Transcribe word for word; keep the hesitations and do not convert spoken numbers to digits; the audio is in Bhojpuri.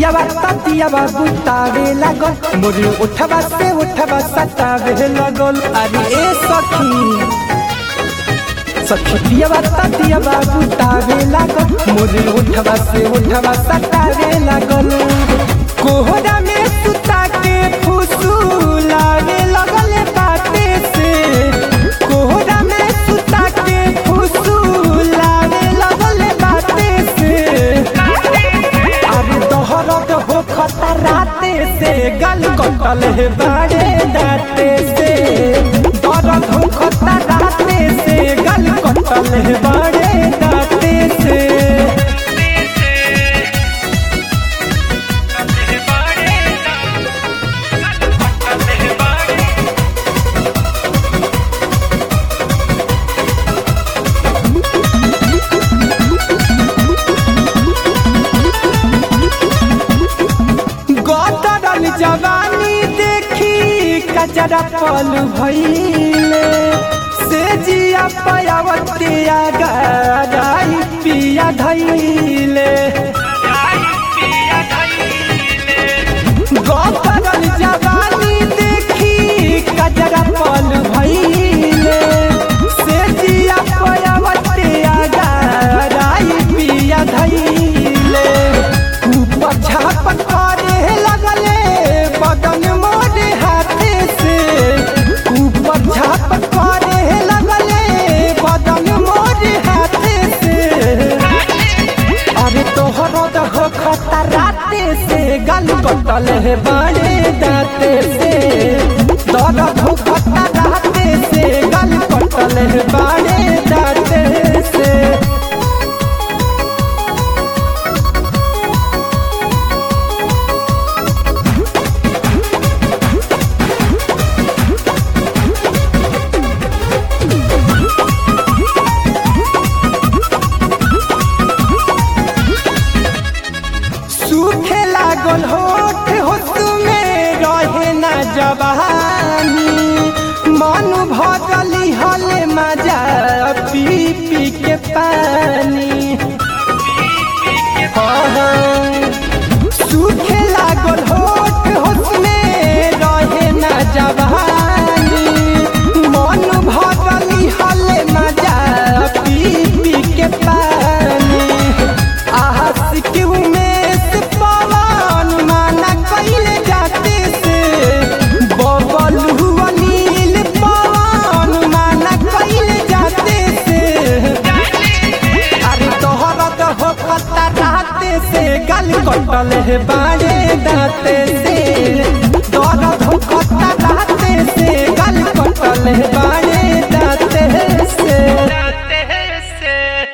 पियावा ततियावा बुतावे लागल मोर उठवा से उठवा सतावे लगल। अरे ए सखी सखी पियावा ततियावा बुतावे लागल मोर उठवा से उठवा सतावे लगल। कोहरा में सुता के फुसुलावे लगल बाते से, कोहरा में सुता के फुसुलावे लगल बाते से। अरे दोहरत हो खतराते से गल कटल है बड़े दाते से, दर्द हो खतराते से गल कटल है बड़े दाते से। जवानी देखी कचरा पल भइले से जिया पयावतिया गाई पिया धइले। गौतरल जवानी देखी कचरा पल भइले से जिया पयावतिया गाई पिया धइले। ऊपर झाप करे लगले बदन मोरे हाथे से, ऊपर झाप करे लगले बदन मोरे हाथे से। अरे तोहर हो खतराते से गल कटल है बड़े दाते से, दर्द हो खतराते से गल कटल है बड़े दाते से। सूखे लागल होठ होश में रहे न जवानी, मन भरली हले मजा पी पी के पानी। सूखे लागल होठ होश में रहे न जवानी, मन भरली हले मजा पी पी के पानी। आशिक में कटल है बड़े दाते से,